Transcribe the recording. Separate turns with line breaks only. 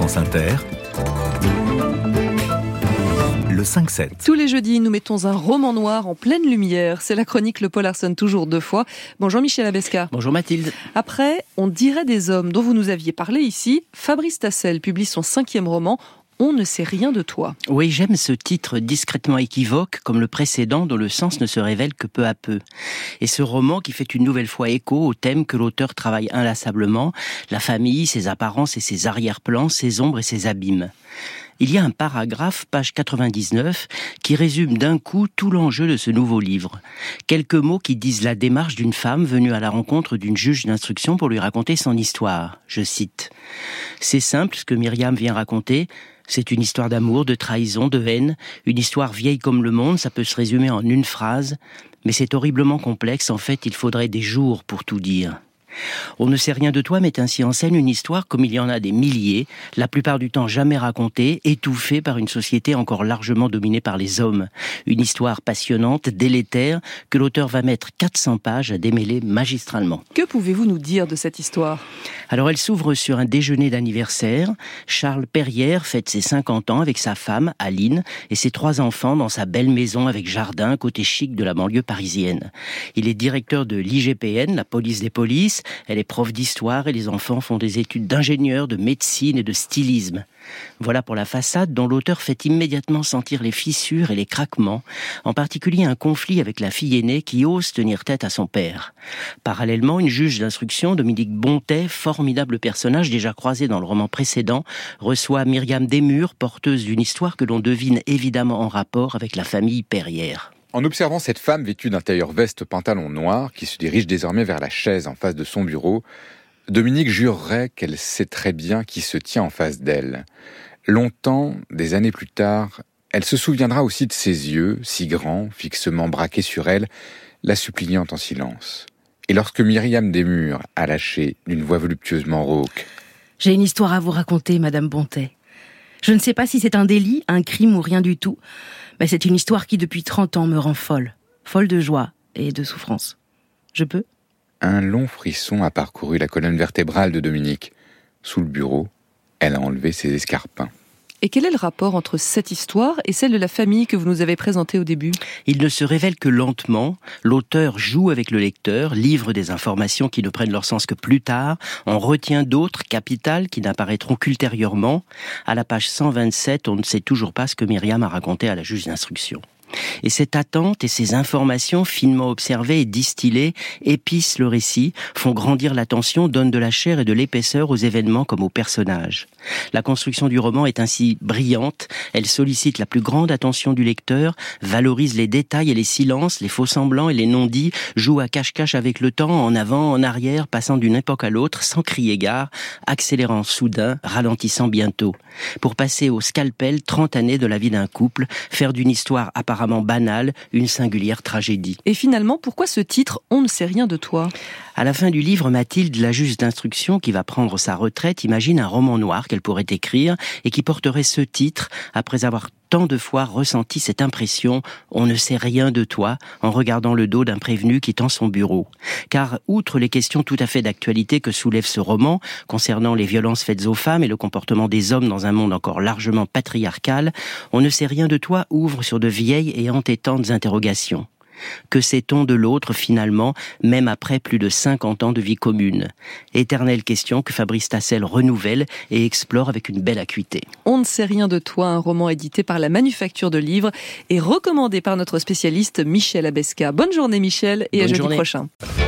France Inter, le 5-7.
Tous les jeudis, nous mettons un roman noir en pleine lumière. C'est la chronique Le Polarson, toujours 2 fois. Bonjour Michel Abesca.
Bonjour Mathilde.
Après, On dirait des hommes, dont vous nous aviez parlé ici, Fabrice Tassel publie son 5e roman, On ne sait rien de toi.
Oui, j'aime ce titre discrètement équivoque, comme le précédent, dont le sens ne se révèle que peu à peu. Et ce roman qui fait une nouvelle fois écho au thème que l'auteur travaille inlassablement, la famille, ses apparences et ses arrière-plans, ses ombres et ses abîmes. Il y a un paragraphe, page 99, qui résume d'un coup tout l'enjeu de ce nouveau livre. Quelques mots qui disent la démarche d'une femme venue à la rencontre d'une juge d'instruction pour lui raconter son histoire. Je cite. « C'est simple ce que Myriam vient raconter. C'est une histoire d'amour, de trahison, de haine. Une histoire vieille comme le monde, ça peut se résumer en une phrase. Mais c'est horriblement complexe. En fait, il faudrait des jours pour tout dire. » On ne sait rien de toi met ainsi en scène une histoire comme il y en a des milliers, la plupart du temps jamais racontée, étouffée par une société encore largement dominée par les hommes. Une histoire passionnante, délétère, que l'auteur va mettre 400 pages à démêler magistralement.
Que pouvez-vous nous dire de cette histoire ?
Alors elle s'ouvre sur un déjeuner d'anniversaire. Charles Perrière fête ses 50 ans avec sa femme, Aline, et ses 3 enfants dans sa belle maison avec jardin, côté chic de la banlieue parisienne. Il est directeur de l'IGPN, la police des polices. Elle est prof d'histoire et les enfants font des études d'ingénieur, de médecine et de stylisme. Voilà pour la façade dont l'auteur fait immédiatement sentir les fissures et les craquements, en particulier un conflit avec la fille aînée qui ose tenir tête à son père. Parallèlement, une juge d'instruction, Dominique Bontet, formidable personnage déjà croisé dans le roman précédent, reçoit Myriam Desmurs, porteuse d'une histoire que l'on devine évidemment en rapport avec la famille Perrière.
En observant cette femme vêtue d'un tailleur veste pantalon noir qui se dirige désormais vers la chaise en face de son bureau, Dominique jurerait qu'elle sait très bien qui se tient en face d'elle. Longtemps, des années plus tard, elle se souviendra aussi de ses yeux, si grands, fixement braqués sur elle, la suppliant en silence. Et lorsque Myriam Desmurs a lâché d'une voix voluptueusement rauque «
J'ai une histoire à vous raconter, Madame Bontet. Je ne sais pas si c'est un délit, un crime ou rien du tout, mais c'est une histoire qui depuis 30 ans me rend folle de joie et de souffrance. Je peux ?»
Un long frisson a parcouru la colonne vertébrale de Dominique. Sous le bureau, elle a enlevé ses escarpins.
Et quel est le rapport entre cette histoire et celle de la famille que vous nous avez présentée au début ?
Il ne se révèle que lentement. L'auteur joue avec le lecteur, livre des informations qui ne prennent leur sens que plus tard, en retient d'autres, capitales, qui n'apparaîtront qu'ultérieurement. À la page 127, on ne sait toujours pas ce que Myriam a raconté à la juge d'instruction. Et cette attente et ces informations finement observées et distillées épicent le récit, font grandir l'attention, donnent de la chair et de l'épaisseur aux événements comme aux personnages. La construction du roman est ainsi brillante, elle sollicite la plus grande attention du lecteur, valorise les détails et les silences, les faux-semblants et les non-dits, joue à cache-cache avec le temps, en avant, en arrière, passant d'une époque à l'autre, sans crier gare, accélérant soudain, ralentissant bientôt. Pour passer au scalpel 30 années de la vie d'un couple, faire d'une histoire apparemment banale, une singulière tragédie.
Et finalement, pourquoi ce titre « On ne sait rien de toi » ?
À la fin du livre, Mathilde, la juge d'instruction qui va prendre sa retraite, imagine un roman noir qu'elle pourrait écrire et qui porterait ce titre après avoir tant de fois ressenti cette impression « On ne sait rien de toi » en regardant le dos d'un prévenu qui tend son bureau. Car, outre les questions tout à fait d'actualité que soulève ce roman, concernant les violences faites aux femmes et le comportement des hommes dans un monde encore largement patriarcal, « On ne sait rien de toi » ouvre sur de vieilles et entêtantes interrogations. Que sait-on de l'autre finalement, même après plus de 50 ans de vie commune ? Éternelle question que Fabrice Tassel renouvelle et explore avec une belle acuité.
On ne sait rien de toi, un roman édité par la Manufacture de Livres et recommandé par notre spécialiste Michel Abesca. Bonne journée Michel et à jeudi prochain.